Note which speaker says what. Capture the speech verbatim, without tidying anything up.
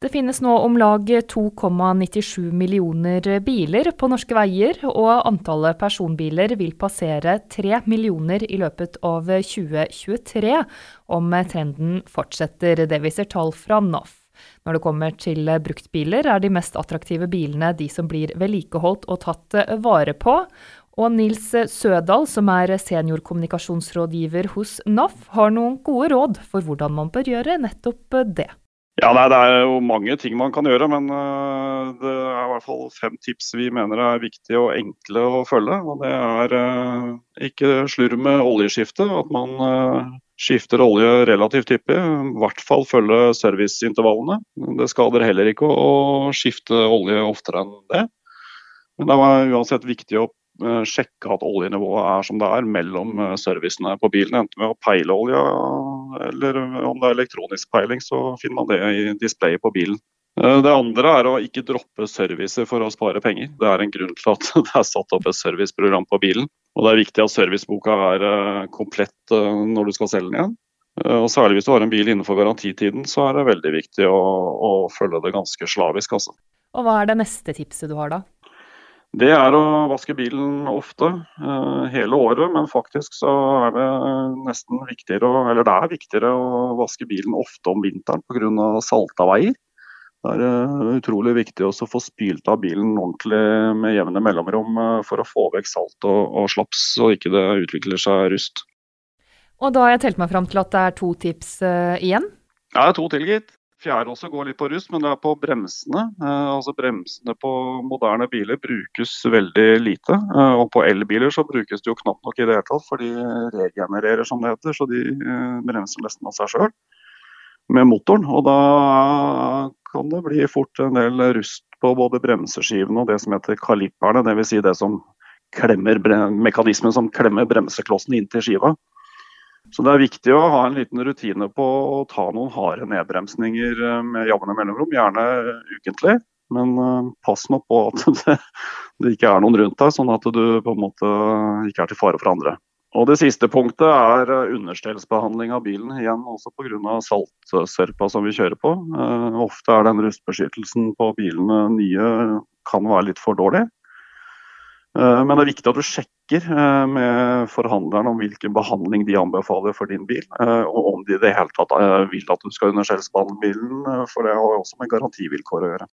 Speaker 1: Det finnes nå om lag to komma nittisju millioner biler på norske veier, og antallet personbiler vil passere tre millioner i løpet av tjue tjuetre, om trenden fortsetter. Det viser tall fra N A F. Når det kommer til bruktbiler, er de mest attraktive bilene de som blir vedlikeholdt og tatt vare på. Og Nils Sødal, som er seniorkommunikasjonsrådgiver hos N A F, har noen gode råd for hvordan man bør gjøre nettopp det.
Speaker 2: Ja, nei, Det er jo mange ting man kan gjøre, men uh, det er i hvert fall fem tips vi mener er viktige og enkle å følge. Og det er uh, ikke slurv med oljeskifte, at man uh, skifter olje relativt hyppig. I hvert fall følge serviceintervallene. Det skader heller ikke å, å skifte olje oftere enn det. Men det er uansett viktig å uh, sjekke at oljenivået er som det er mellom uh, servicene på bilen, enten ved å peile olja, eller om det er elektronisk peiling, så finner man det i displayet på bilen. Det andre er å ikke droppe servicer for å spare penger. Det er en grunn til at det er satt opp et serviceprogram på bilen. Og det er viktig at serviceboka er komplett når du skal selge den igjen. Og særlig hvis du har en bil innenfor garantitiden, så er det veldig viktig å, å følge det ganske slavisk. Altså.
Speaker 1: Og hva er det neste tipset du har da?
Speaker 2: Det er å vaske bilen ofte, hele året, men faktisk så er det nesten viktigere, eller det er viktigere å vaske bilen ofte om vinteren på grunn av salta veier. Det er utrolig viktig også å få spylt av bilen ordentlig med jevne mellomrom for å få vekk salt og, og slaps, så ikke det utvikler seg rust.
Speaker 1: Og da har jeg telt meg fram til at det er to tips uh, igjen?
Speaker 2: Ja, det er to til, gitt. Fjerde også går litt på rust, men det er på bremsene. Eh, altså Bremsene på moderne biler brukes veldig lite. Eh, og på elbiler så brukes det jo knapt nok i det hele tatt, for de regenererer som det heter, så de eh, bremser nesten av seg selv med motoren. Og da kan det bli fort en del rust på både bremseskivene og det som heter kalipperne, det vil si det som klemmer, mekanismen som klemmer bremseklossen inn til skiva. Så det er viktig å ha en liten rutine på å ta noen harde nedbremsninger med jevne mellomrom, gjerne ukentlig. Men pass nå på at det, det ikke er noen rundt deg, sånn at du på en måte ikke er til fare for andre. Og det siste punktet er understellsbehandling av bilen, igjen også på grunn av saltsørpa som vi kjører på. Ofte er den rustbeskyttelsen på bilene nye kan være litt for dårlig. Men det er viktig at du sjekker med forhandleren om hvilken behandling de anbefaler for din bil, og om de i det hele tatt vil at du skal underskjellsbehandle bilen, for det har også med garantivilkår å gjøre.